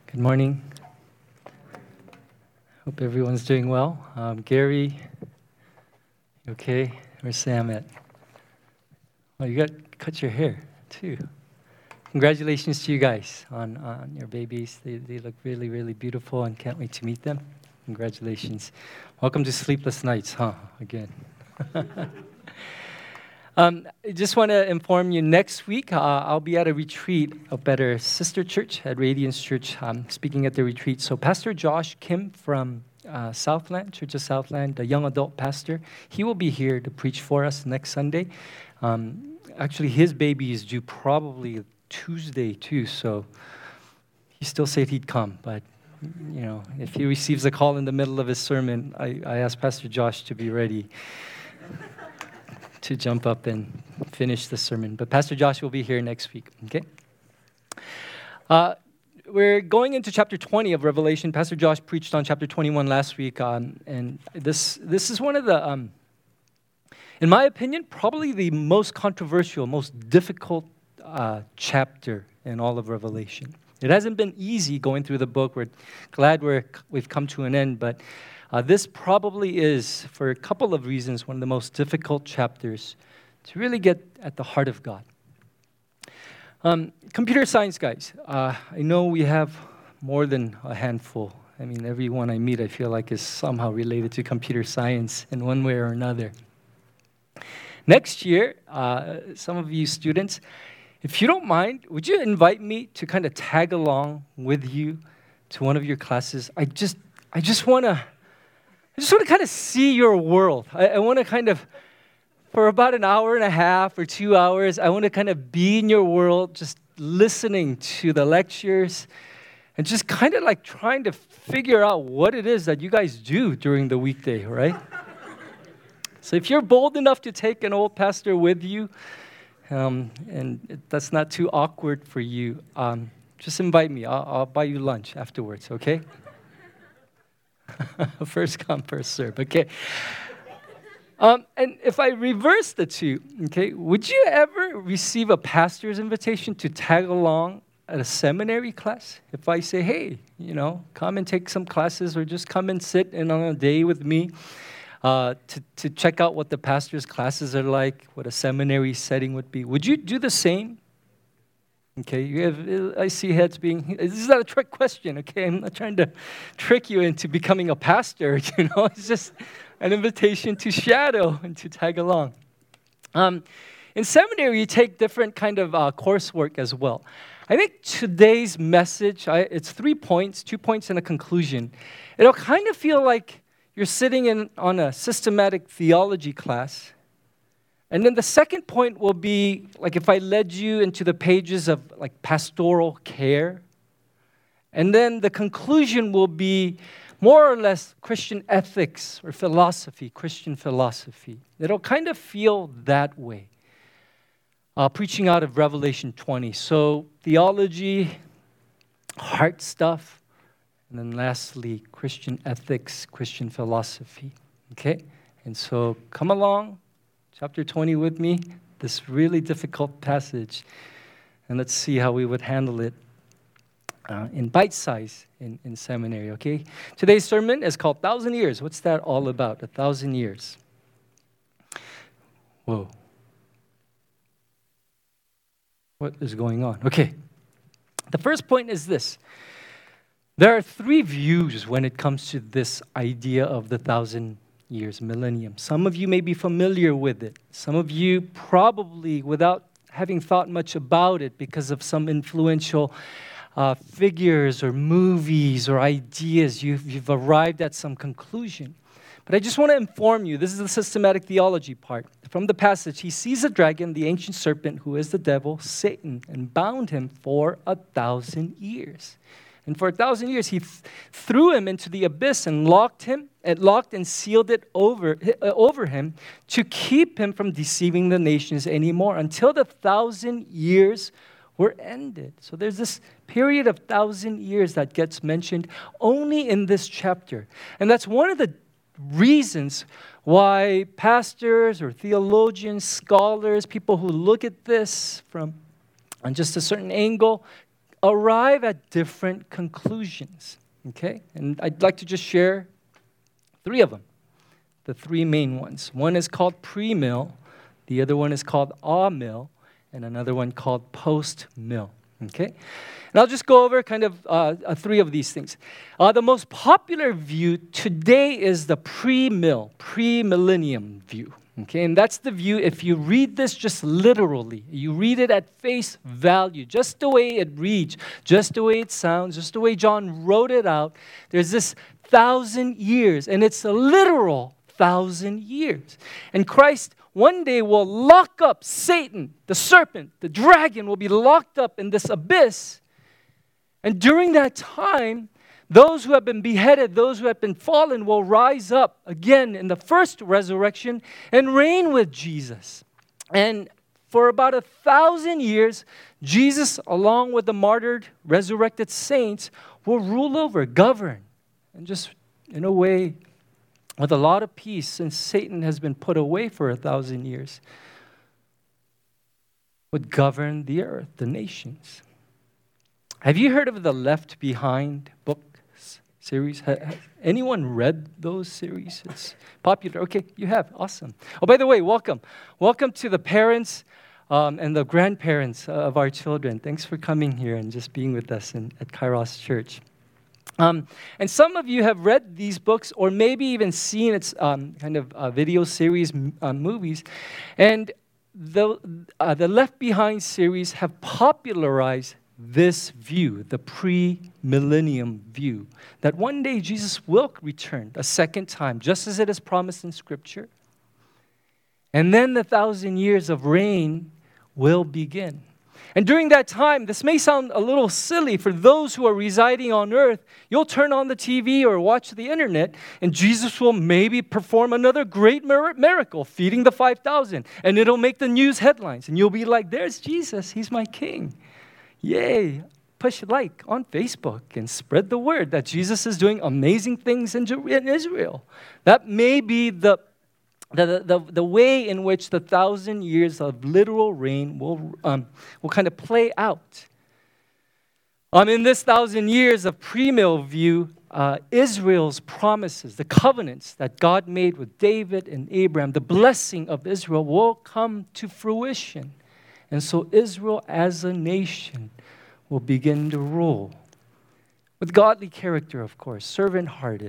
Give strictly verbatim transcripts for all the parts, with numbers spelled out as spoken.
Good morning. Hope everyone's doing well. Um, Gary, you okay? Where's Sam at? Oh, you got cut your hair too. Congratulations to you guys on, on your babies. They, they look really, really beautiful and can't wait to meet them. Congratulations. Welcome to Sleepless Nights, huh? Again. Um, I just want to inform you, next week uh, I'll be at a retreat up at our sister church, at Radiance Church, um, speaking at the retreat. So Pastor Josh Kim from uh, Southland, Church of Southland, the young adult pastor, he will be here to preach for us next Sunday. Um, actually, his baby is due probably Tuesday too, so he still said he'd come. But, you know, if he receives a call in the middle of his sermon, I, I asked Pastor Josh to be ready to jump up and finish the sermon. But Pastor Josh will be here next week, okay? Uh, we're going into chapter twenty of Revelation. Pastor Josh preached on chapter twenty-one last week, um, and this this is one of the, um, in my opinion, probably the most controversial, most difficult uh, chapter in all of Revelation. It hasn't been easy going through the book. We're glad we're, we've come to an end, but Uh, this probably is, for a couple of reasons, one of the most difficult chapters to really get at the heart of God. Um, computer science guys, uh, I know we have more than a handful. I mean, everyone I meet, I feel like, is somehow related to computer science in one way or another. Next year, uh, some of you students, if you don't mind, would you invite me to kind of tag along with you to one of your classes? I just, I just want to... I just want to kind of see your world. I, I want to kind of, for about an hour and a half or two hours, I want to kind of be in your world, just listening to the lectures and just kind of like trying to figure out what it is that you guys do during the weekday, right? So if you're bold enough to take an old pastor with you, um, and it, that's not too awkward for you, um, just invite me. I'll, I'll buy you lunch afterwards, okay? First come, first serve, okay? Um, and if I reverse the two, okay, would you ever receive a pastor's invitation to tag along at a seminary class? If I say, hey, you know, come and take some classes or just come and sit in on a day with me uh, to, to check out what the pastor's classes are like, what a seminary setting would be. Would you do the same? Okay, you have, I see heads being, this is not a trick question, okay? I'm not trying to trick you into becoming a pastor, you know? It's just an invitation to shadow and to tag along. Um, in seminary, you take different kind of uh, coursework as well. I think today's message, I, it's three points, two points and a conclusion. It'll kind of feel like you're sitting in on a systematic theology class. And then the second point will be, like if I led you into the pages of like pastoral care. And then the conclusion will be more or less Christian ethics or philosophy, Christian philosophy. It'll kind of feel that way. Uh, preaching out of Revelation twenty. So theology, heart stuff, and then lastly, Christian ethics, Christian philosophy. Okay? And so come along. Chapter twenty with me, this really difficult passage, and let's see how we would handle it uh, in bite size in, in seminary, okay? Today's sermon is called Thousand Years. What's that all about, a thousand years? Whoa. What is going on? Okay. The first point is this. There are three views when it comes to this idea of the thousand years, millennium. Some of you may be familiar with it. Some of you probably, without having thought much about it because of some influential uh, figures or movies or ideas, you've, you've arrived at some conclusion. But I just want to inform you, this is the systematic theology part. From the passage, he sees a dragon, the ancient serpent, who is the devil, Satan, and bound him for a thousand years. And for a thousand years, he th- threw him into the abyss and locked him, and locked and sealed it over, uh, over him to keep him from deceiving the nations anymore until the thousand years were ended. So there's this period of thousand years that gets mentioned only in this chapter. And that's one of the reasons why pastors or theologians, scholars, people who look at this from on just a certain angle, arrive at different conclusions, okay? And I'd like to just share three of them, the three main ones. One is called pre-mill, the other one is called a-mill, and another one called post-mill, okay? And I'll just go over kind of uh, uh, three of these things. Uh, the most popular view today is the pre-mill, pre-millennium view. Okay, and that's the view, if you read this just literally, you read it at face value, just the way it reads, just the way it sounds, just the way John wrote it out, there's this thousand years, and it's a literal thousand years. And Christ one day will lock up Satan, the serpent, the dragon will be locked up in this abyss. And during that time, those who have been beheaded, those who have been fallen will rise up again in the first resurrection and reign with Jesus. And for about a thousand years, Jesus, along with the martyred, resurrected saints, will rule over, govern, and just in a way, with a lot of peace, since Satan has been put away for a thousand years, would govern the earth, the nations. Have you heard of the Left Behind book series? Has anyone read those series? It's popular. Okay, you have. Awesome. Oh, by the way, welcome. Welcome to the parents um, and the grandparents of our children. Thanks for coming here and just being with us in, at Kairos Church. Um, and some of you have read these books or maybe even seen its um, kind of uh, video series, uh, movies. And the, uh, the Left Behind series have popularized this view, the pre-millennium view, that one day Jesus will return a second time, just as it is promised in Scripture. And then the thousand years of reign will begin. And during that time, this may sound a little silly for those who are residing on earth. You'll turn on the T V or watch the internet, and Jesus will maybe perform another great miracle, feeding the five thousand. And it'll make the news headlines. And you'll be like, there's Jesus, he's my king. Yay, push like on Facebook and spread the word that Jesus is doing amazing things in Israel. That may be the, the, the, the way in which the thousand years of literal reign will, um, will kind of play out. Um, in this thousand years of pre-mill view, uh, Israel's promises, the covenants that God made with David and Abraham, the blessing of Israel will come to fruition. And so Israel as a nation will begin to rule with godly character, of course, servant-hearted.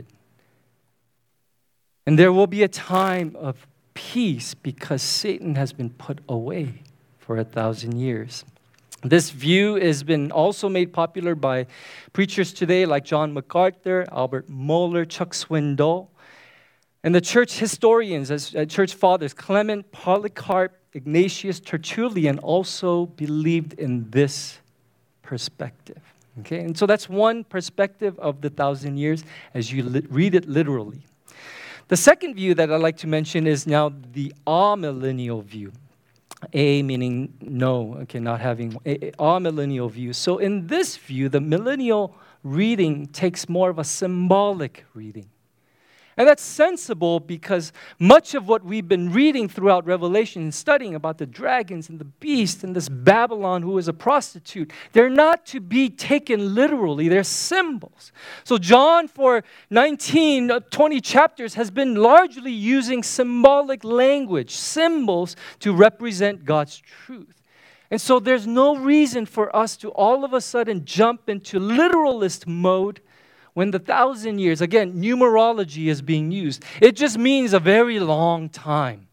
And there will be a time of peace because Satan has been put away for a thousand years. This view has been also made popular by preachers today like John MacArthur, Albert Mohler, Chuck Swindoll, and the church historians, as uh, church fathers, Clement, Polycarp, Ignatius, Tertullian also believed in this perspective. Okay, and so that's one perspective of the thousand years as you li- read it literally. The second view that I'd like to mention is now the amillennial view. A meaning no, okay, not having a, a amillennial view. So in this view, the millennial reading takes more of a symbolic reading. And that's sensible because much of what we've been reading throughout Revelation and studying about the dragons and the beast and this Babylon who is a prostitute, they're not to be taken literally. They're symbols. So John, for nineteen, twenty chapters, has been largely using symbolic language, symbols, to represent God's truth. And so there's no reason for us to all of a sudden jump into literalist mode when the thousand years, again, numerology is being used. It just means a very long time.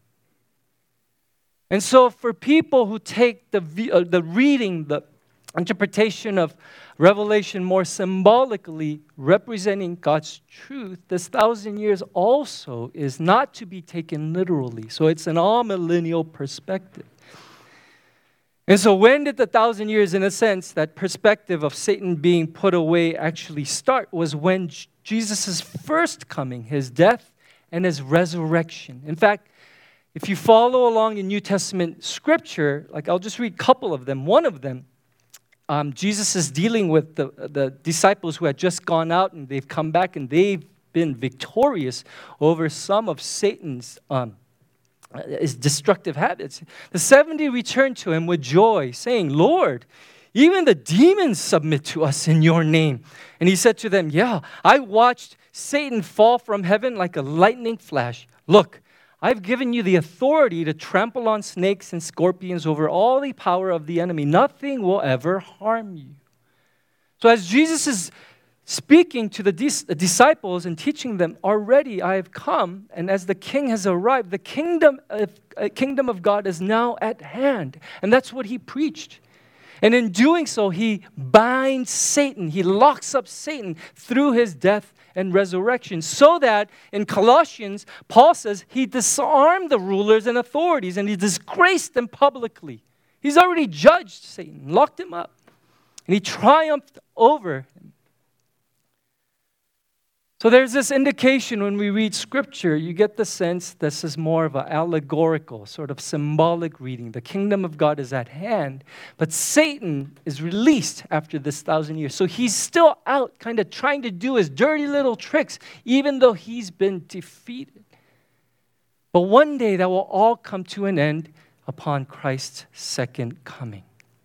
And so for people who take the, uh, the reading, the interpretation of Revelation more symbolically representing God's truth, this thousand years also is not to be taken literally. So it's an amillennial perspective. And so when did the thousand years, in a sense, that perspective of Satan being put away actually start? Was when Jesus' first coming, his death and his resurrection. In fact, if you follow along in New Testament scripture, like I'll just read a couple of them. One of them, um, Jesus is dealing with the, the disciples who had just gone out and they've come back and they've been victorious over some of Satan's um his destructive habits. The seventy returned to him with joy, saying, Lord, Even the demons submit to us in your name. And he said to them, yeah, I watched Satan fall from heaven like a lightning flash. Look, I've given you the authority to trample on snakes and scorpions over all the power of the enemy. Nothing will ever harm you. So as Jesus is speaking to the dis- disciples and teaching them, already I have come, and as the king has arrived, the kingdom of, uh, kingdom of God is now at hand. And that's what he preached. And in doing so, he binds Satan. He locks up Satan through his death and resurrection. So that in Colossians, Paul says he disarmed the rulers and authorities and he disgraced them publicly. He's already judged Satan, locked him up, and he triumphed over him. So there's this indication when we read Scripture, you get the sense this is more of an allegorical, sort of symbolic reading. The kingdom of God is at hand, but Satan is released after this thousand years. So he's still out kind of trying to do his dirty little tricks, even though he's been defeated. But one day that will all come to an end upon Christ's second coming.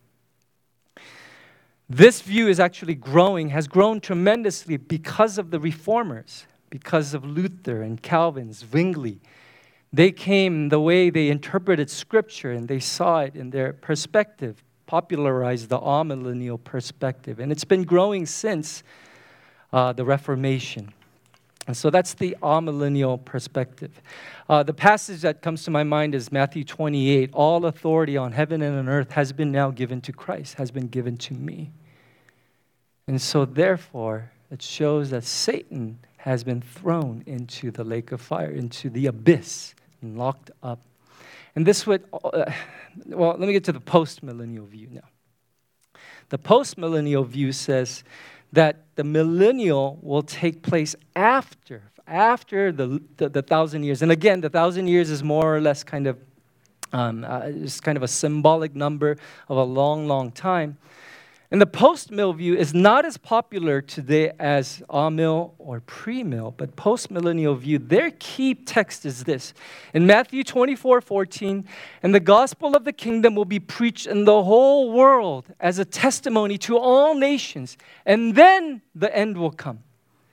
This view is actually growing, has grown tremendously because of the reformers, because of Luther and Calvin, Zwingli. They came the way they interpreted Scripture and they saw it in their perspective, popularized the amillennial perspective. And it's been growing since uh, the Reformation. And so that's the amillennial perspective. Uh, the passage that comes to my mind is Matthew twenty-eight. All authority on heaven and on earth has been now given to Christ, has been given to me. And so therefore, it shows that Satan has been thrown into the lake of fire, into the abyss, and locked up. And this would, uh, well, let me get to the post-millennial view now. The post-millennial view says that the millennial will take place after, after the, the, the thousand years. And again, the thousand years is more or less kind of, um, uh, it's kind of a symbolic number of a long, long time. And the post-mill view is not as popular today as amill or pre-mill, but post-millennial view, their key text is this. In Matthew twenty-four fourteen, and the gospel of the kingdom will be preached in the whole world as a testimony to all nations, and then the end will come.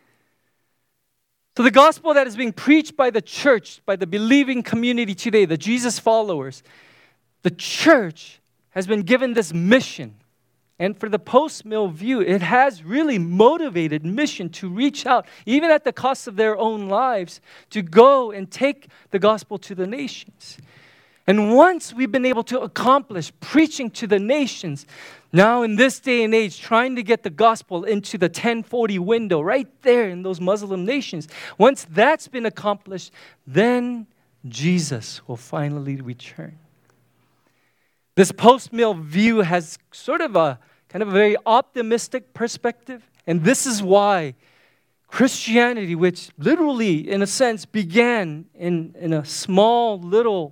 So the gospel that is being preached by the church, by the believing community today, the Jesus followers, the church has been given this mission. And for the post-mill view, it has really motivated mission to reach out, even at the cost of their own lives, to go and take the gospel to the nations. And once we've been able to accomplish preaching to the nations, now in this day and age, trying to get the gospel into the ten forty window right there in those Muslim nations, once that's been accomplished, then Jesus will finally return. This post-mill view has sort of a kind of a very optimistic perspective. And this is why Christianity, which literally, in a sense, began in, in a small little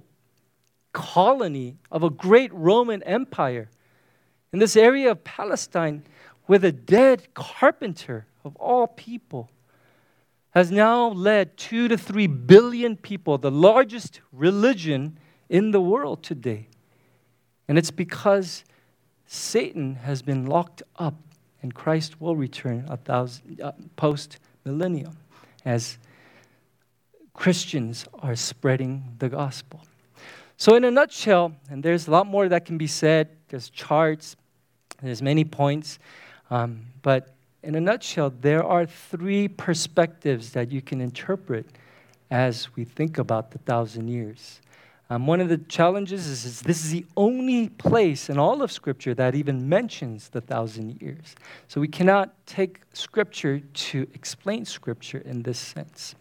colony of a great Roman Empire in this area of Palestine with a dead carpenter of all people, has now led two to three billion people, the largest religion in the world today. And it's because Satan has been locked up and Christ will return a thousand uh, post-millennium as Christians are spreading the gospel. So in a nutshell, and there's a lot more that can be said, there's charts, there's many points, um, but in a nutshell, there are three perspectives that you can interpret as we think about the thousand years. Um, one of the challenges is, is this is the only place in all of Scripture that even mentions the thousand years. So we cannot take Scripture to explain Scripture in this sense.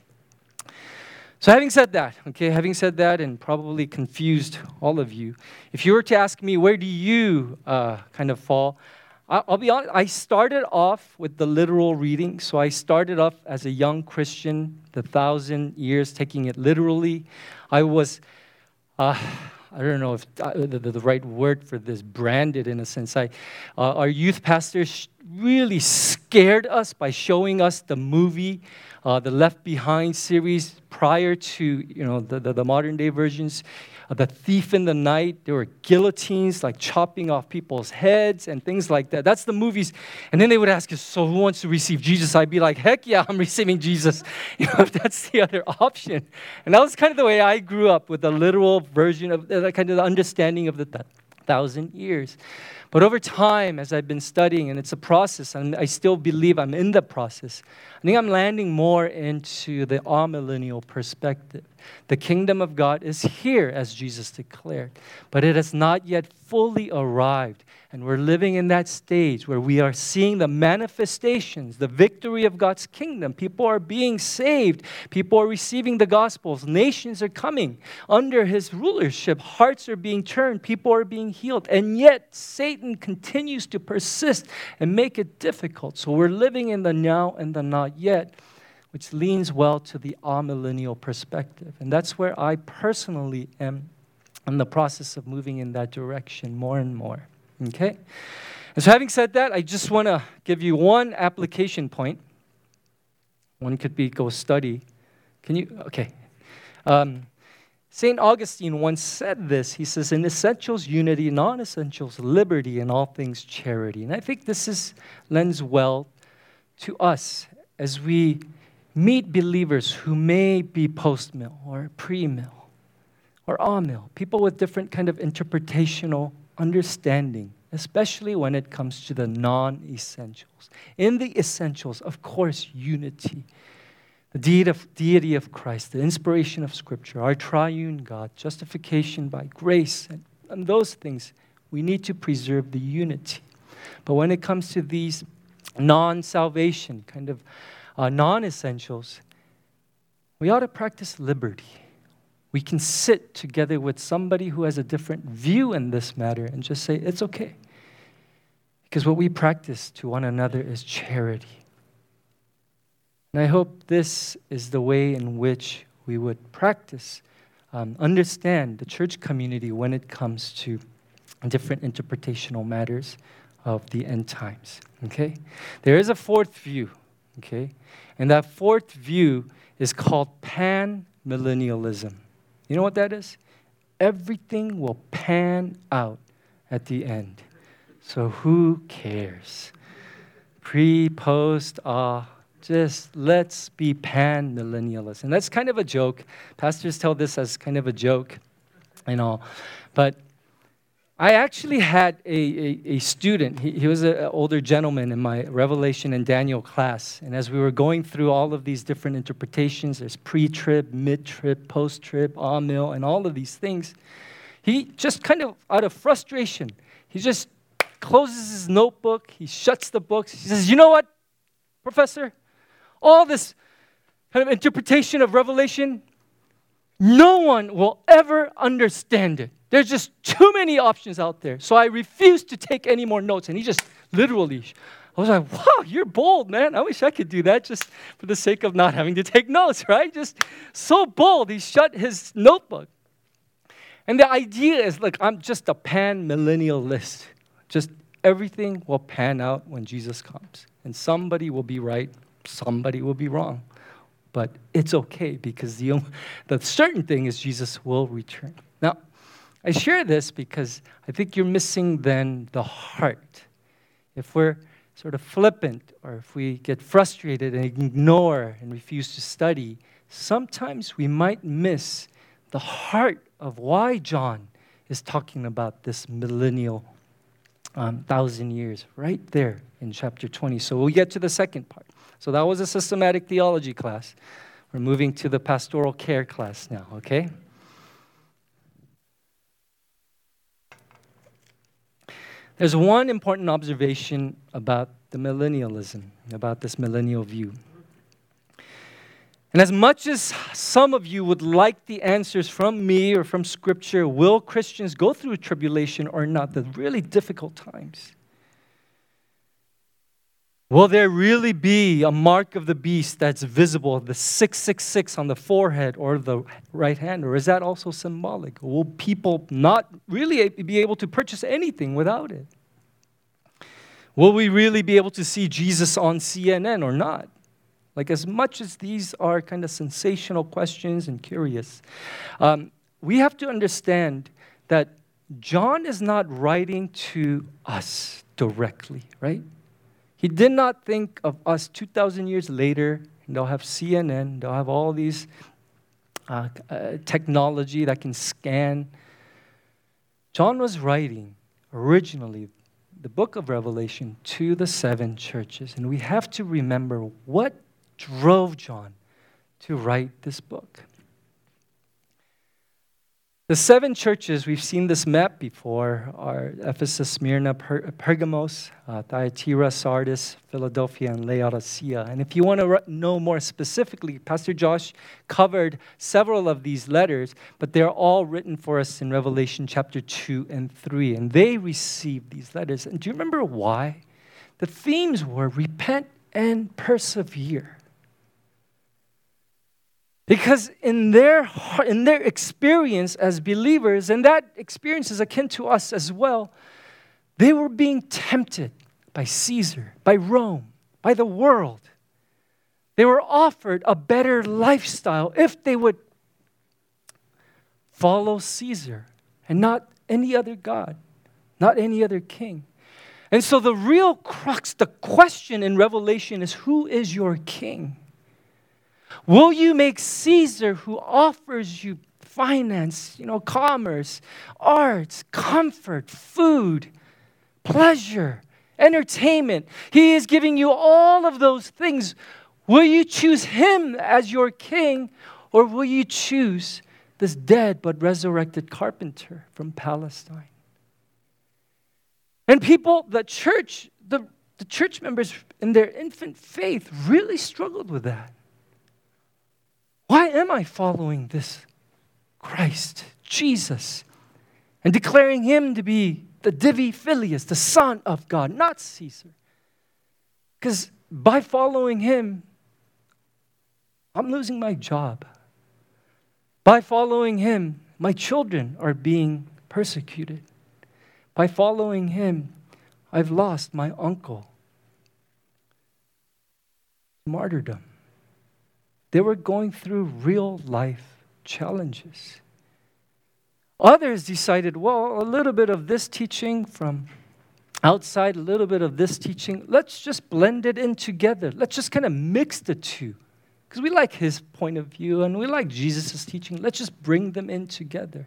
So having said that, okay, having said that and probably confused all of you, if you were to ask me, where do you uh, kind of fall? I'll be honest, I started off with the literal reading. So I started off as a young Christian, the thousand years, taking it literally. I was... Uh, I don't know if uh, the, the right word for this, branded in a sense. I, uh, our youth pastor sh- really scared us by showing us the movie, uh, the Left Behind series prior to you know the, the, the modern day versions. uh, the thief in the night. There were guillotines, like chopping off people's heads and things like that. That's the movies. And then they would ask us, so who wants to receive Jesus? I'd be like, heck yeah, I'm receiving Jesus. You know, if that's the other option. And that was kind of the way I grew up, with the literal version of the kind of the understanding of the th- thousand years. But over time, as I've been studying, and it's a process, and I still believe I'm in the process, I think I'm landing more into the amillennial perspective. The kingdom of God is here, as Jesus declared, but it has not yet fully arrived. And we're living in that stage where we are seeing the manifestations, the victory of God's kingdom. People are being saved. People are receiving the gospels. Nations are coming under his rulership. Hearts are being turned. People are being healed. And yet, Satan continues to persist and make it difficult. So we're living in the now and the not yet, which leans well to the amillennial perspective. And that's where I personally am in the process of moving in that direction more and more. Okay? And so having said that, I just want to give you one application point. One could be go study. Can you? Okay. Um, Saint Augustine once said this. He says, in essentials, unity, non-essentials, liberty, in all things, charity. And I think this is lends well to us as we meet believers who may be post-mill or pre-mill or a-mill, people with different kind of interpretational understanding, especially when it comes to the non-essentials. In the essentials, of course, unity, the deity of, deity of Christ, the inspiration of Scripture, our triune God, justification by grace, and, and those things, we need to preserve the unity. But when it comes to these non-salvation, kind of uh, non-essentials, we ought to practice liberty. We can sit together with somebody who has a different view in this matter and just say, it's okay. Because what we practice to one another is charity. And I hope this is the way in which we would practice, um, understand the church community when it comes to different interpretational matters of the end times. Okay? There is a fourth view. Okay? And that fourth view is called pan-millennialism. You know what that is? Everything will pan out at the end. So who cares? Pre, post, ah, just let's be pan-millennialists. And that's kind of a joke. Pastors tell this as kind of a joke and all. But I actually had a, a, a student. He, he was an older gentleman in my Revelation and Daniel class. And as we were going through all of these different interpretations, there's pre-trib, mid-trib, post-trib, a-mill, and all of these things, he just kind of, out of frustration, he just closes his notebook. He shuts the books. He says, you know what, Professor? All this kind of interpretation of Revelation, no one will ever understand it. There's just too many options out there. So I refuse to take any more notes. And he just literally, I was like, wow, you're bold, man. I wish I could do that just for the sake of not having to take notes, right? Just so bold. He shut his notebook. And the idea is, like, I'm just a pan-millennialist. Just everything will pan out when Jesus comes. And somebody will be right, somebody will be wrong. But it's okay because the, the certain thing is Jesus will return. Now, I share this because I think you're missing then the heart. If we're sort of flippant or if we get frustrated and ignore and refuse to study, sometimes we might miss the heart of why John is talking about this millennial um, thousand years right there in chapter twenty. So we'll get to the second part. So that was a systematic theology class. We're moving to the pastoral care class now, okay? There's one important observation about the millennialism, about this millennial view. And as much as some of you would like the answers from me or from Scripture, will Christians go through tribulation or not, the really difficult times? Will there really be a mark of the beast that's visible, the six six six on the forehead or the right hand, or is that also symbolic? Will people not really be able to purchase anything without it? Will we really be able to see Jesus on C N N or not? Like, as much as these are kind of sensational questions and curious, um, we have to understand that John is not writing to us directly, right? He did not think of us two thousand years later, and they'll have C N N, they'll have all these uh, uh, technology that can scan. John was writing originally the book of Revelation to the seven churches. And we have to remember what drove John to write this book. The seven churches, we've seen this map before, are Ephesus, Smyrna, per- Pergamos, uh, Thyatira, Sardis, Philadelphia, and Laodicea. And if you want to re- know more specifically, Pastor Josh covered several of these letters, but they're all written for us in Revelation chapter two and three. And they received these letters. And do you remember why? The themes were repent and persevere. Because in their in their experience as believers, and that experience is akin to us as well, they were being tempted by Caesar, by Rome, by the world. They were offered a better lifestyle if they would follow Caesar and not any other god, not any other king. And so the real crux, the question in Revelation is, who is your king? Will you make Caesar, who offers you finance, you know, commerce, arts, comfort, food, pleasure, entertainment? He is giving you all of those things. Will you choose him as your king, or will you choose this dead but resurrected carpenter from Palestine? And people, the church, the, the church members in their infant faith really struggled with that. Why am I following this Christ, Jesus, and declaring him to be the Divi Filius, the Son of God, not Caesar? Because by following him, I'm losing my job. By following him, my children are being persecuted. By following him, I've lost my uncle. Martyrdom. They were going through real life challenges. Others decided, well, a little bit of this teaching from outside, a little bit of this teaching, let's just blend it in together. Let's just kind of mix the two. Because we like his point of view and we like Jesus' teaching. Let's just bring them in together.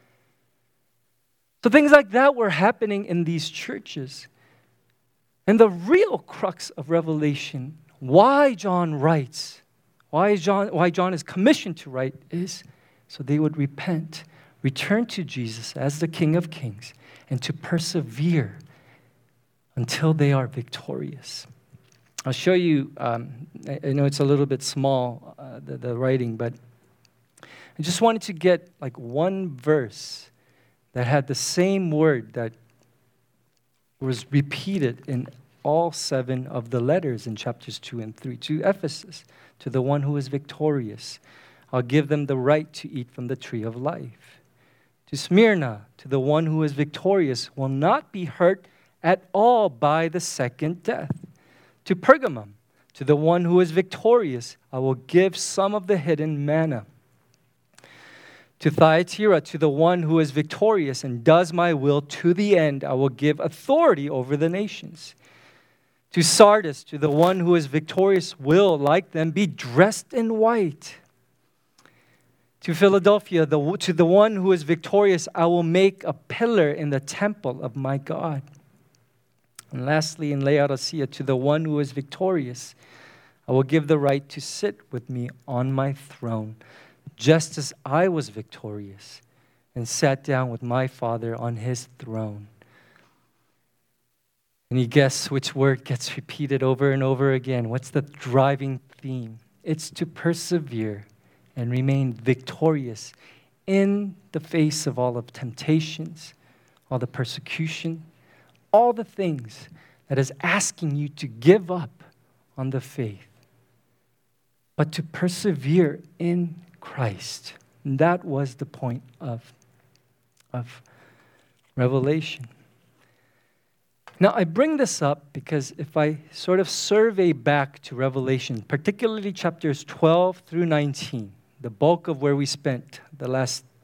So things like that were happening in these churches. And the real crux of Revelation, why John writes, Why John, why John is commissioned to write, is so they would repent, return to Jesus as the King of Kings, and to persevere until they are victorious. I'll show you, um, I know it's a little bit small, uh, the, the writing, but I just wanted to get like one verse that had the same word that was repeated in all seven of the letters in chapters two and three. To Ephesus, to the one who is victorious, I'll give them the right to eat from the tree of life. To Smyrna, to the one who is victorious, will not be hurt at all by the second death. To Pergamum, to the one who is victorious, I will give some of the hidden manna. To Thyatira, to the one who is victorious and does my will to the end, I will give authority over the nations. To Sardis, to the one who is victorious, will, like them, be dressed in white. To Philadelphia, the, to the one who is victorious, I will make a pillar in the temple of my God. And lastly, in Laodicea, to the one who is victorious, I will give the right to sit with me on my throne, just as I was victorious and sat down with my Father on his throne. And you guess which word gets repeated over and over again? What's the driving theme? It's to persevere and remain victorious in the face of all of temptations, all the persecution, all the things that is asking you to give up on the faith, but to persevere in Christ. And that was the point of, of Revelation. Now, I bring this up because if I sort of survey back to Revelation, particularly chapters twelve through nineteen, the bulk of where we spent the last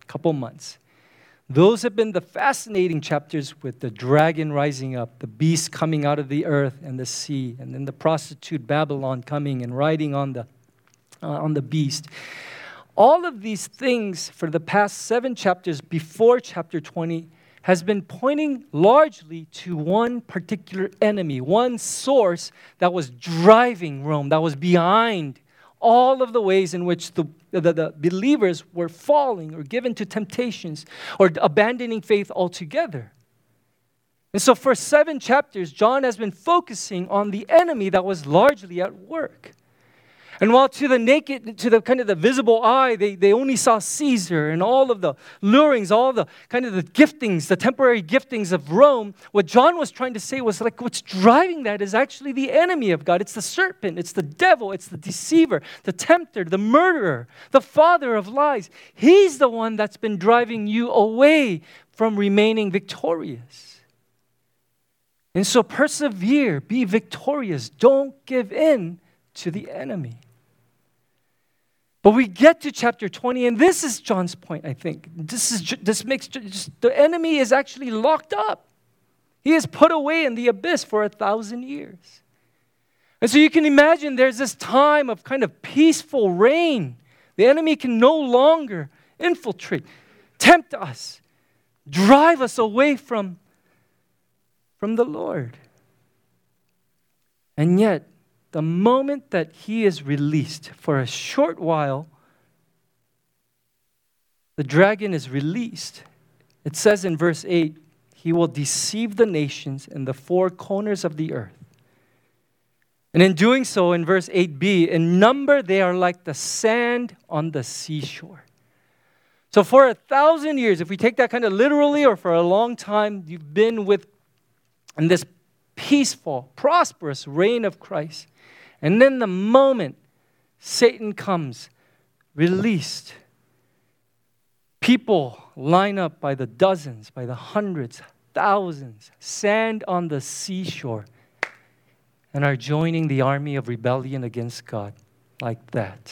couple months. Those have been the fascinating chapters with the dragon rising up, the beast coming out of the earth and the sea, and then the prostitute Babylon coming and riding on the, uh, on the beast. All of these things for the past seven chapters before chapter twenty has been pointing largely to one particular enemy, one source that was driving Rome, that was behind all of the ways in which the, the, the believers were falling or given to temptations or abandoning faith altogether. And so for seven chapters, John has been focusing on the enemy that was largely at work. And while to the naked, to the kind of the visible eye, they, they only saw Caesar and all of the lurings, all the kind of the giftings, the temporary giftings of Rome, what John was trying to say was like what's driving that is actually the enemy of God. It's the serpent, it's the devil, it's the deceiver, the tempter, the murderer, the father of lies. He's the one that's been driving you away from remaining victorious. And so persevere, be victorious. Don't give in to the enemy. But we get to chapter twenty, and this is John's point, I think. This is this makes just, the enemy is actually locked up. He is put away in the abyss for a thousand years. And so you can imagine there's this time of kind of peaceful reign. The enemy can no longer infiltrate, tempt us, drive us away from, from the Lord. And yet, the moment that he is released for a short while, the dragon is released. It says in verse eight, he will deceive the nations in the four corners of the earth. And in doing so, in verse eight b, in number they are like the sand on the seashore. So for a thousand years, if we take that kind of literally or for a long time, you've been with in this peaceful, prosperous reign of Christ. And then the moment Satan comes, released, people line up by the dozens, by the hundreds, thousands, sand on the seashore, and are joining the army of rebellion against God like that.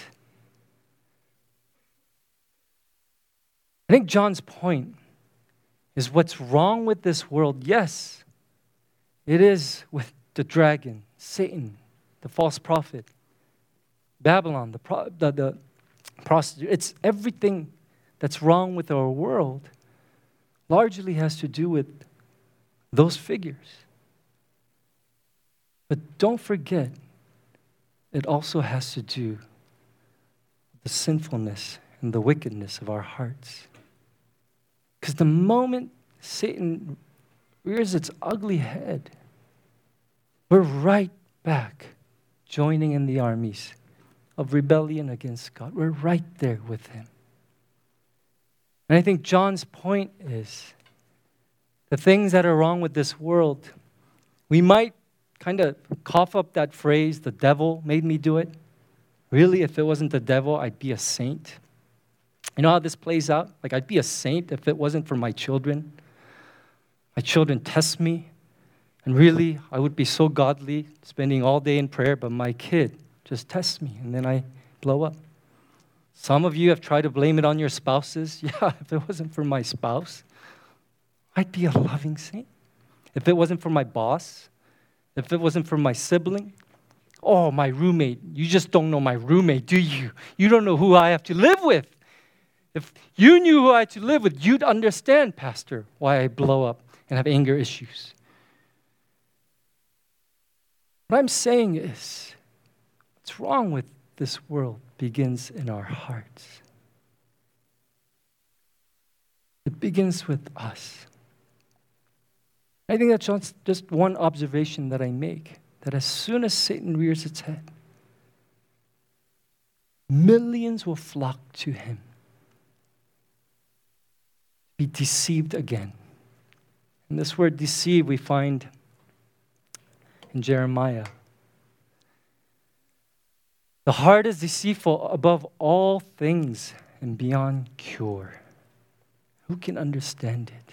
I think John's point is what's wrong with this world. Yes, it is with the dragon, Satan, the false prophet, Babylon, the, pro- the, the prostitute. It's everything that's wrong with our world largely has to do with those figures. But don't forget, it also has to do with the sinfulness and the wickedness of our hearts. Because the moment Satan rears its ugly head, we're right back joining in the armies of rebellion against God. We're right there with him. And I think John's point is the things that are wrong with this world, we might kind of cough up that phrase, the devil made me do it. Really, if it wasn't the devil, I'd be a saint. You know how this plays out? Like, I'd be a saint if it wasn't for my children. My children test me. And really, I would be so godly, spending all day in prayer, but my kid just tests me, and then I blow up. Some of you have tried to blame it on your spouses. Yeah, if it wasn't for my spouse, I'd be a loving saint. If it wasn't for my boss, if it wasn't for my sibling, oh, my roommate. You just don't know my roommate, do you? You don't know who I have to live with. If you knew who I had to live with, you'd understand, Pastor, why I blow up and have anger issues. What I'm saying is, what's wrong with this world begins in our hearts. It begins with us. I think that's just, just one observation that I make, that as soon as Satan rears its head, millions will flock to him, be deceived again. And this word deceive we find in Jeremiah. The heart is deceitful above all things and beyond cure. Who can understand it?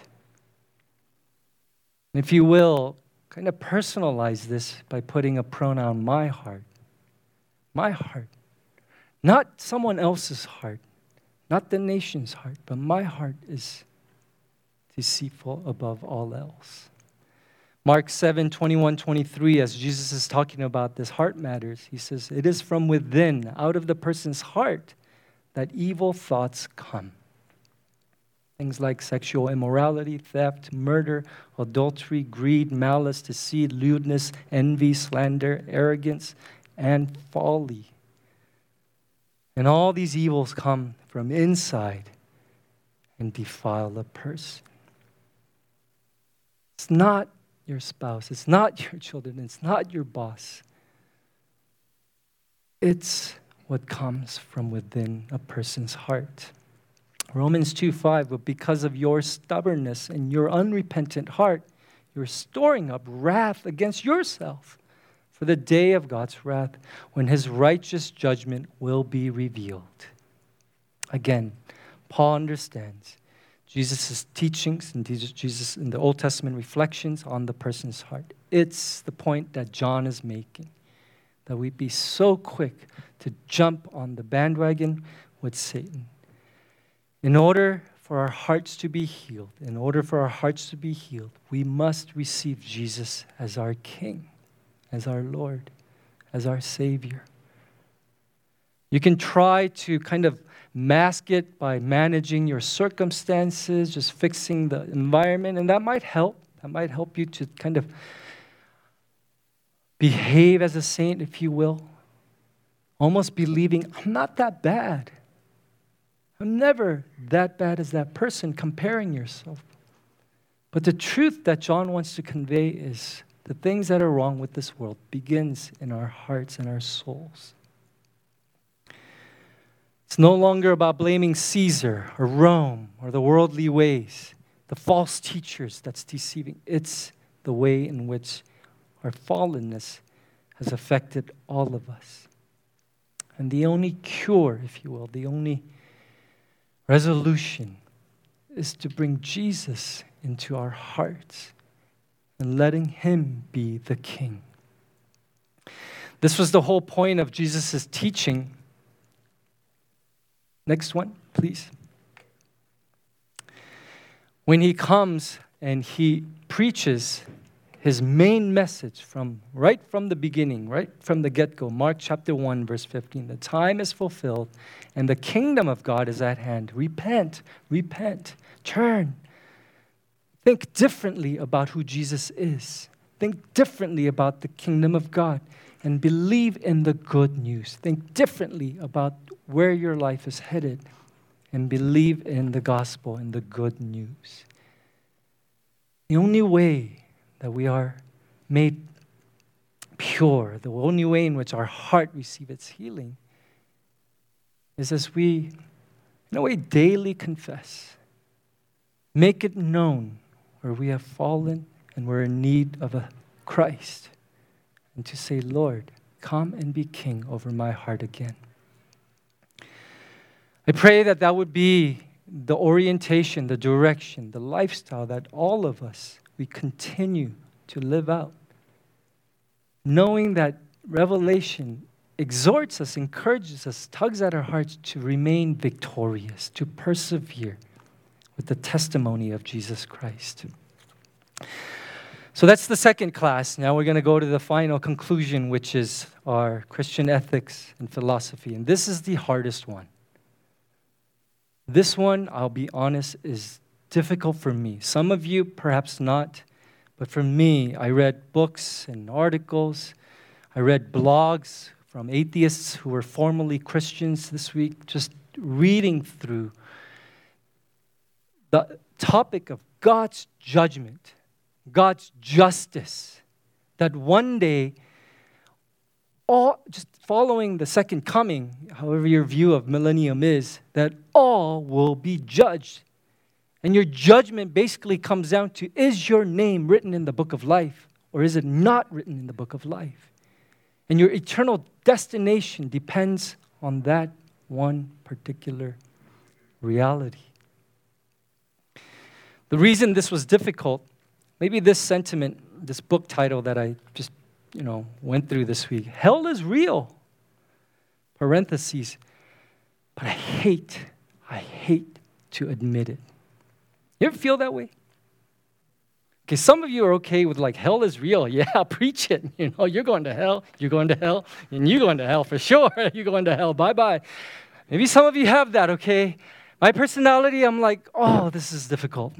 And if you will, kind of personalize this by putting a pronoun, my heart. My heart. Not someone else's heart. Not the nation's heart, but my heart is deceitful above all else. Mark seven, twenty-one, twenty-three, as Jesus is talking about this heart matters, he says, it is from within, out of the person's heart, that evil thoughts come. Things like sexual immorality, theft, murder, adultery, greed, malice, deceit, lewdness, envy, slander, arrogance, and folly. And all these evils come from inside and defile a person. It's not your spouse. It's not your children. It's not your boss. It's what comes from within a person's heart. Romans two five, but because of your stubbornness and your unrepentant heart, you're storing up wrath against yourself for the day of God's wrath, when his righteous judgment will be revealed. Again, Paul understands Jesus' teachings and Jesus in the Old Testament reflections on the person's heart. It's the point that John is making, that we be so quick to jump on the bandwagon with Satan. In order for our hearts to be healed, in order for our hearts to be healed, we must receive Jesus as our King, as our Lord, as our Savior. You can try to kind of mask it by managing your circumstances, just fixing the environment, and that might help. That might help you to kind of behave as a saint, if you will, almost believing, I'm not that bad. I'm never that bad as that person, comparing yourself. But the truth that John wants to convey is the things that are wrong with this world begins in our hearts and our souls. It's no longer about blaming Caesar or Rome or the worldly ways, the false teachers that's deceiving. It's the way in which our fallenness has affected all of us. And the only cure, if you will, the only resolution is to bring Jesus into our hearts and letting him be the King. This was the whole point of Jesus' teaching. Next one, please. When he comes and he preaches his main message from right from the beginning, right from the get-go, Mark chapter one, verse fifteen, the time is fulfilled and the kingdom of God is at hand. Repent, repent, turn. Think differently about who Jesus is. Think differently about the kingdom of God and believe in the good news. Think differently about where your life is headed and believe in the gospel and the good news. The only way that we are made pure, the only way in which our heart receives its healing is as we, in a way, daily confess. Make it known where we have fallen and we're in need of a Christ. And to say, Lord, come and be King over my heart again. I pray that that would be the orientation, the direction, the lifestyle that all of us, we continue to live out. Knowing that Revelation exhorts us, encourages us, tugs at our hearts to remain victorious, to persevere with the testimony of Jesus Christ. So that's the second class. Now we're going to go to the final conclusion, which is our Christian ethics and philosophy. And this is the hardest one. This one, I'll be honest, is difficult for me. Some of you, perhaps not. But for me, I read books and articles. I read blogs from atheists who were formerly Christians this week, just reading through the topic of God's judgment, God's justice, that one day, all just following the second coming, however your view of millennium is, that all will be judged. And your judgment basically comes down to, is your name written in the book of life or is it not written in the book of life? And your eternal destination depends on that one particular reality. The reason this was difficult, maybe this sentiment, this book title that I just, you know, went through this week, hell is real, parentheses, but I hate, I hate to admit it. You ever feel that way? Okay, some of you are okay with like, hell is real. Yeah, preach it. You know, you're going to hell, you're going to hell, and you're going to hell for sure. You're going to hell, bye-bye. Maybe some of you have that, okay? My personality, I'm like, oh, this is difficult.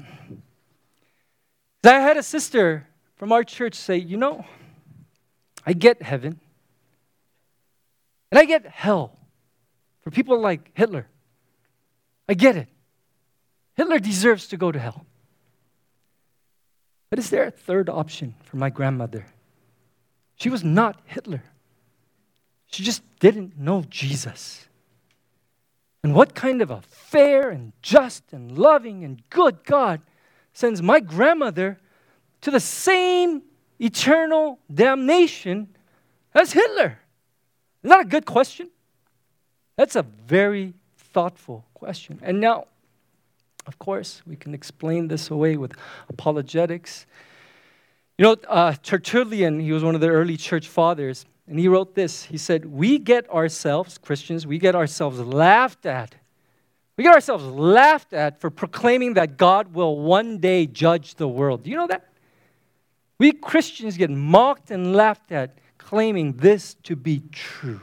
I had a sister from our church say, you know, I get heaven, and I get hell for people like Hitler. I get it. Hitler deserves to go to hell. But is there a third option for my grandmother? She was not Hitler. She just didn't know Jesus. And what kind of a fair and just and loving and good God sends my grandmother to the same eternal damnation as Hitler? Is that a good question? That's a very thoughtful question. And now, of course, we can explain this away with apologetics. You know, uh, Tertullian, he was one of the early church fathers, and he wrote this. He said, we get ourselves, Christians, we get ourselves laughed at. We get ourselves laughed at for proclaiming that God will one day judge the world. Do you know that? We Christians get mocked and laughed at, claiming this to be true.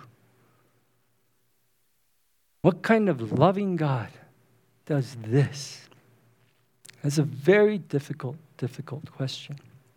What kind of loving God does this? That's a very difficult, difficult question.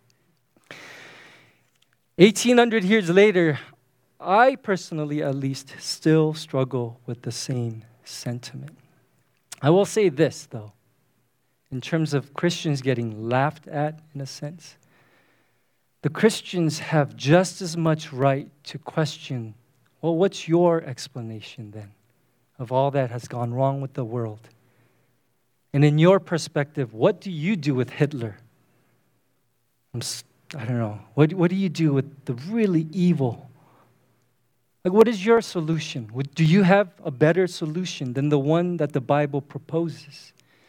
eighteen hundred years later, I personally, at least, still struggle with the same sentiment. I will say this, though, in terms of Christians getting laughed at, in a sense, the Christians have just as much right to question, well, what's your explanation then of all that has gone wrong with the world? And in your perspective, what do you do with Hitler? I'm, I don't know. What, what do you do with the really evil? Like, what is your solution? Do you have a better solution than the one that the Bible proposes?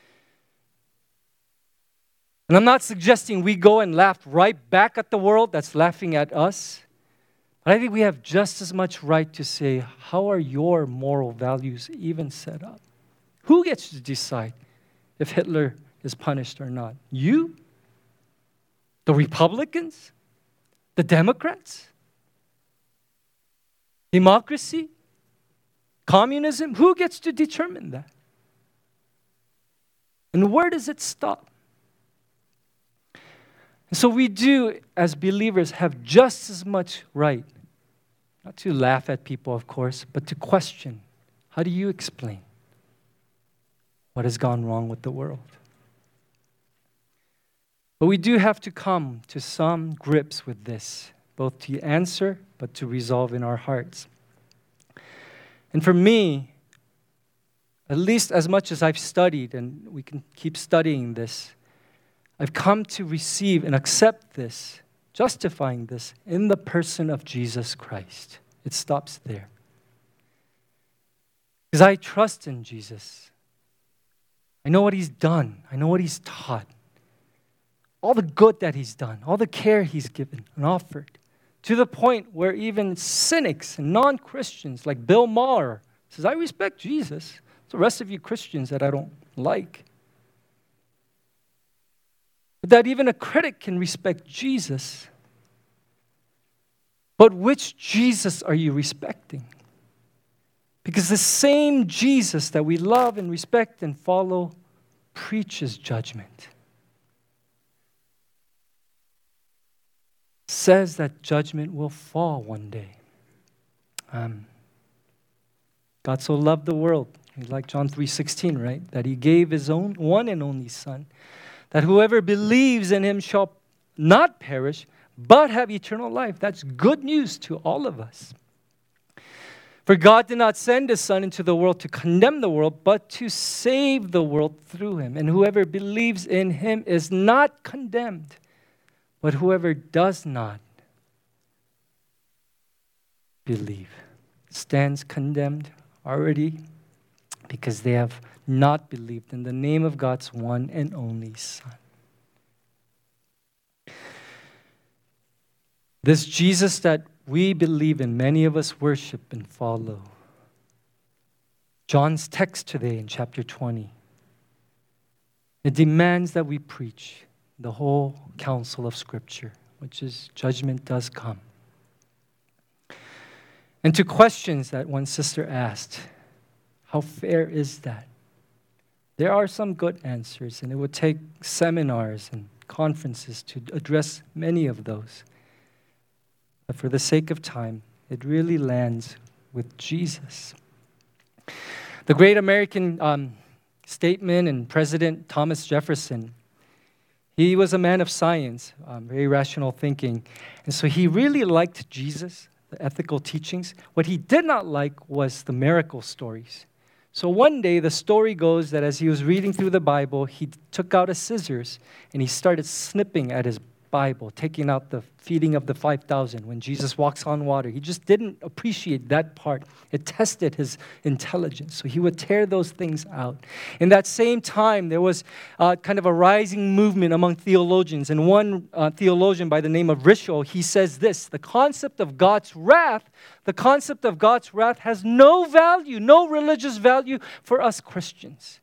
And I'm not suggesting we go and laugh right back at the world that's laughing at us. But I think we have just as much right to say, how are your moral values even set up? Who gets to decide if Hitler is punished or not? You? The Republicans? The Democrats? Democracy? Communism? Who gets to determine that? And where does it stop? And so we do, as believers, have just as much right, not to laugh at people, of course, but to question, how do you explain what has gone wrong with the world? But we do have to come to some grips with this, both to answer, but to resolve in our hearts. And for me, at least as much as I've studied, and we can keep studying this, I've come to receive and accept this, justifying this in the person of Jesus Christ. It stops there. Because I trust in Jesus. I know what he's done. I know what he's taught. All the good that he's done, all the care he's given and offered, to the point where even cynics and non-Christians like Bill Maher says, I respect Jesus. It's the rest of you Christians that I don't like. But that even a critic can respect Jesus. But which Jesus are you respecting? Because the same Jesus that we love and respect and follow preaches judgment. Says that judgment will fall one day. Um, God so loved the world, like John three sixteen, right? That he gave his own one and only Son, that whoever believes in him shall not perish, but have eternal life. That's good news to all of us. For God did not send his Son into the world to condemn the world, but to save the world through him. And whoever believes in him is not condemned, but whoever does not believe stands condemned already because they have not believed in the name of God's one and only Son. This Jesus that we believe in, many of us worship and follow, John's text today in chapter twenty, it demands that we preach the whole counsel of Scripture, which is judgment does come. And to questions that one sister asked, how fair is that? There are some good answers, and it would take seminars and conferences to address many of those. But for the sake of time, it really lands with Jesus. The great American um, statesman and President Thomas Jefferson, he was a man of science, um, very rational thinking. And so he really liked Jesus, the ethical teachings. What he did not like was the miracle stories. So one day, the story goes that as he was reading through the Bible, he took out a scissors and he started snipping at his Bible, taking out the feeding of the five thousand when Jesus walks on water. He just didn't appreciate that part. It tested his intelligence. So he would tear those things out. In that same time, there was uh, kind of a rising movement among theologians. And one uh, theologian by the name of Ritschl, he says this: the concept of God's wrath, the concept of God's wrath has no value, no religious value for us Christians.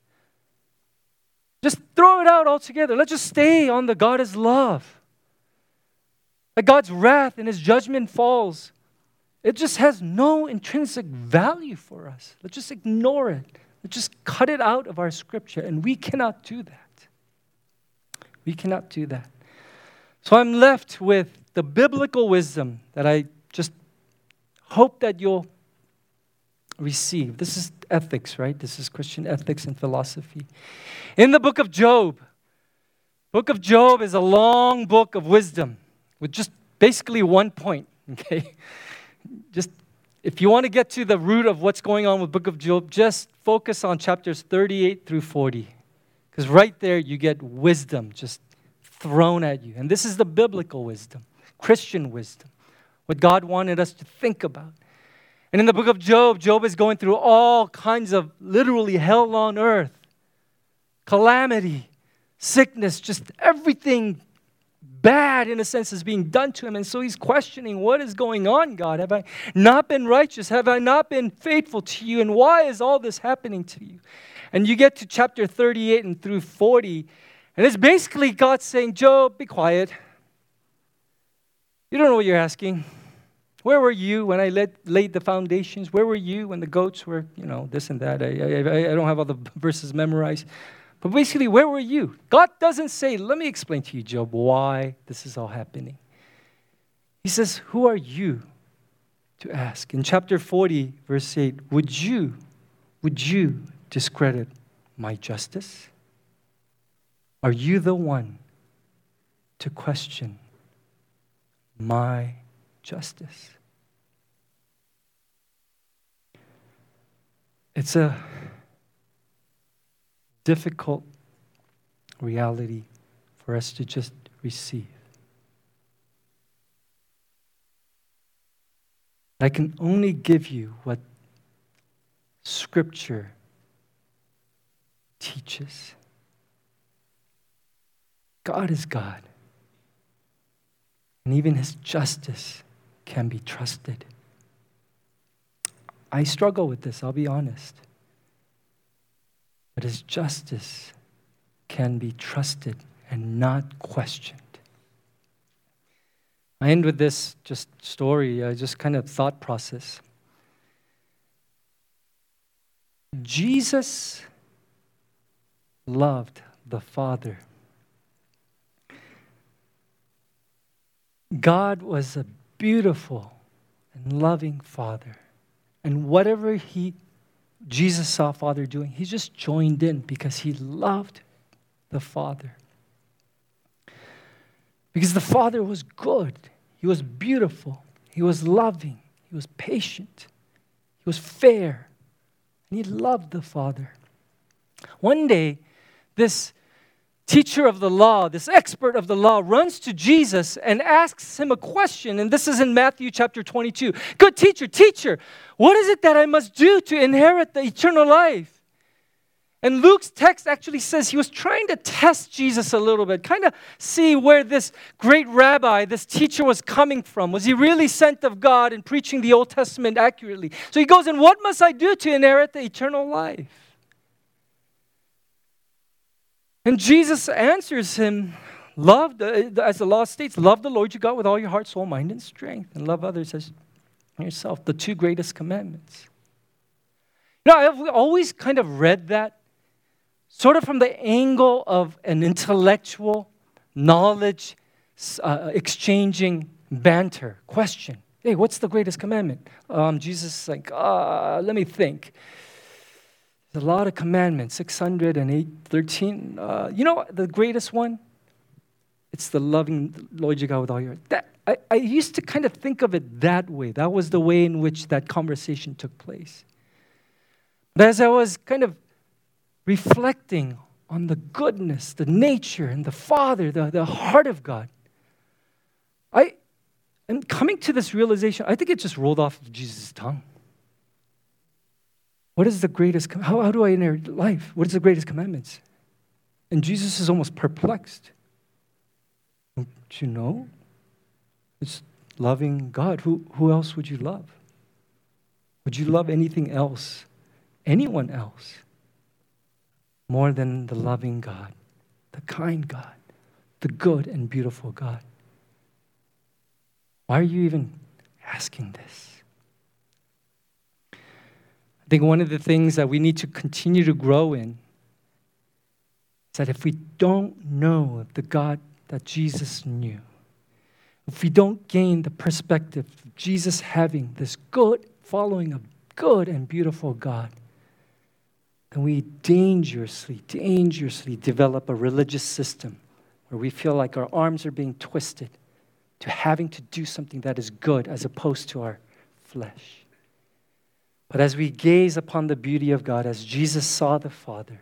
Just throw it out altogether. Let's just stay on the God is love. That God's wrath and His judgment falls. It just has no intrinsic value for us. Let's just ignore it. Let's just cut it out of our Scripture. And we cannot do that. We cannot do that. So I'm left with the biblical wisdom that I just hope that you'll receive. This is ethics, right? This is Christian ethics and philosophy. In the book of Job, book of Job is a long book of wisdom with just basically one point, okay? Just, if you want to get to the root of what's going on with book of Job, just focus on chapters thirty-eight through forty. Because right there, you get wisdom just thrown at you. And this is the biblical wisdom, Christian wisdom, what God wanted us to think about. And in the book of Job, Job is going through all kinds of literally hell on earth, calamity, sickness, just everything bad, in a sense, is being done to him. And so he's questioning, what is going on, God? Have I not been righteous? Have I not been faithful to you? And why is all this happening to you? And you get to chapter thirty-eight and through forty, and it's basically God saying, Job, be quiet. You don't know what you're asking. Where were you when I laid, laid the foundations? Where were you when the goats were, you know, this and that? I, I, I don't have all the verses memorized. But basically, where were you? God doesn't say, let me explain to you, Job, why this is all happening. He says, who are you to ask? In chapter forty, verse eight, would you, would you discredit my justice? Are you the one to question my justice? It's a difficult reality for us to just receive. I can only give you what Scripture teaches. God is God. And even His justice can be trusted. I struggle with this, I'll be honest. But His justice can be trusted and not questioned. I end with this just story, uh, just kind of thought process. Jesus loved the Father. God was a beautiful and loving Father. And whatever he, Jesus saw Father doing, he just joined in because he loved the Father. Because the Father was good. He was beautiful. He was loving. He was patient. He was fair. And he loved the Father. One day, this teacher of the law, this expert of the law, runs to Jesus and asks him a question. And this is in Matthew chapter twenty-two. Good teacher, teacher, what is it that I must do to inherit the eternal life? And Luke's text actually says he was trying to test Jesus a little bit, kind of see where this great rabbi, this teacher was coming from. Was he really sent of God and preaching the Old Testament accurately? So he goes, and what must I do to inherit the eternal life? And Jesus answers him, love, the, as the law states, love the Lord your God with all your heart, soul, mind, and strength, and love others as yourself, the two greatest commandments. You know, I've always kind of read that sort of from the angle of an intellectual, knowledge uh, exchanging banter question. Hey, what's the greatest commandment? Um, Jesus is like, uh, let me think. There's a lot of commandments, six hundred eight, thirteen. Uh, you know the greatest one? It's the loving the Lord your God with all your heart. That, I, I used to kind of think of it that way. That was the way in which that conversation took place. But as I was kind of reflecting on the goodness, the nature, and the Father, the, the heart of God, I am coming to this realization. I think it just rolled off of Jesus' tongue. What is the greatest, how, how do I inherit life? What is the greatest commandments? And Jesus is almost perplexed. Don't you know? It's loving God. Who, who else would you love? Would you love anything else, anyone else, more than the loving God, the kind God, the good and beautiful God? Why are you even asking this? I think one of the things that we need to continue to grow in is that if we don't know the God that Jesus knew, if we don't gain the perspective of Jesus having this good, following a good and beautiful God, then we dangerously, dangerously develop a religious system where we feel like our arms are being twisted to having to do something that is good as opposed to our flesh. But as we gaze upon the beauty of God, as Jesus saw the Father,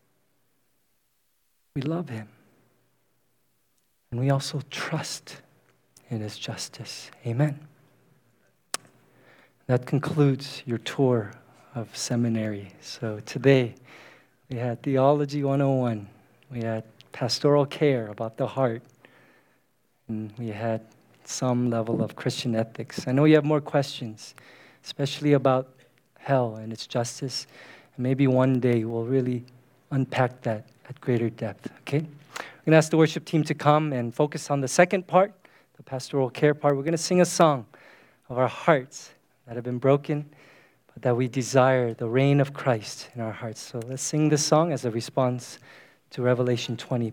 we love him. And we also trust in his justice. Amen. That concludes your tour of seminary. So today we had Theology one oh one. We had pastoral care about the heart. And we had some level of Christian ethics. I know you have more questions, especially about hell and its justice. And maybe one day we'll really unpack that at greater depth, okay? I'm going to ask the worship team to come and focus on the second part, the pastoral care part. We're going to sing a song of our hearts that have been broken, but that we desire the reign of Christ in our hearts. So let's sing this song as a response to Revelation twenty.